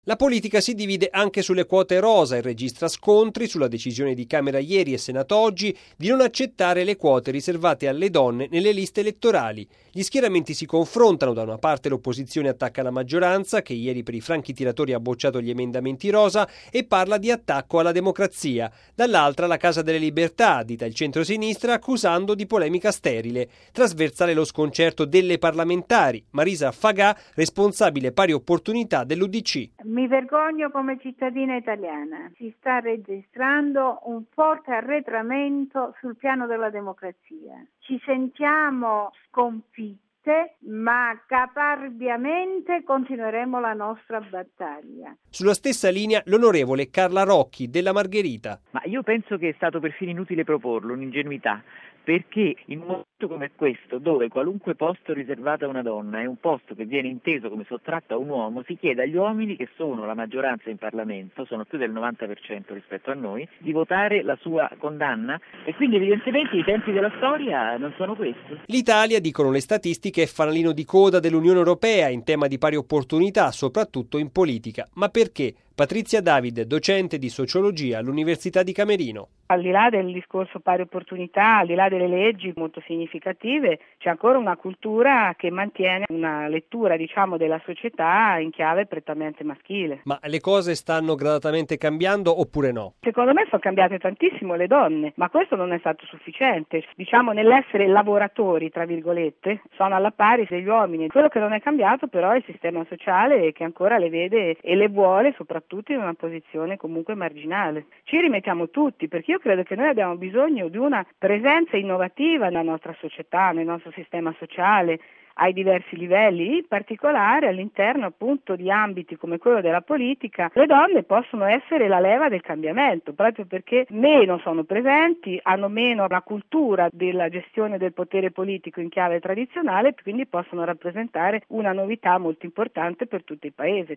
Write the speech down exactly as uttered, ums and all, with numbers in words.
La politica si divide anche sulle quote rosa e registra scontri sulla decisione di Camera ieri e Senato oggi di non accettare le quote riservate alle donne nelle liste elettorali. Gli schieramenti si confrontano, da una parte l'opposizione attacca la maggioranza, che ieri per i franchi tiratori ha bocciato gli emendamenti rosa e parla di attacco alla democrazia. Dall'altra la Casa delle Libertà addita il centro-sinistra accusando di polemica sterile. Trasversale lo sconcerto delle parlamentari. Marisa Fagà, responsabile pari opportunità dell'U D C. Mi vergogno come cittadina italiana. Si sta registrando un forte arretramento sul piano della democrazia. Ci sentiamo sconfitte, ma caparbiamente continueremo la nostra battaglia. Sulla stessa linea l'onorevole Carla Rocchi della Margherita. Ma io penso che è stato perfino inutile proporlo, un'ingenuità, perché in un momento come questo, dove qualunque posto riservato a una donna è un posto che viene inteso come sottratto a un uomo, si chiede agli uomini, che sono la maggioranza in Parlamento, sono più del novanta per cento rispetto a noi, di votare la sua condanna, e quindi evidentemente i tempi della storia non sono questi. L'Italia, dicono le statistiche, è fanalino di coda dell'Unione Europea in tema di pari opportunità, soprattutto in politica. Ma perché? Patrizia David, docente di sociologia all'Università di Camerino. Al di là del discorso pari opportunità, al di là delle leggi molto significative, c'è ancora una cultura che mantiene una lettura, diciamo, della società in chiave prettamente maschile. Ma le cose stanno gradatamente cambiando oppure no? Secondo me sono cambiate tantissimo le donne, ma questo non è stato sufficiente. Diciamo, nell'essere lavoratori, tra virgolette, sono alla pari degli uomini. Quello che non è cambiato però è il sistema sociale, che ancora le vede e le vuole soprattutto in una posizione comunque marginale. Ci rimettiamo tutti, perché io credo che noi abbiamo bisogno di una presenza innovativa nella nostra società, nel nostro sistema sociale, ai diversi livelli, in particolare all'interno appunto di ambiti come quello della politica. Le donne possono essere la leva del cambiamento, proprio perché meno sono presenti, hanno meno la cultura della gestione del potere politico in chiave tradizionale, quindi possono rappresentare una novità molto importante per tutto il paese.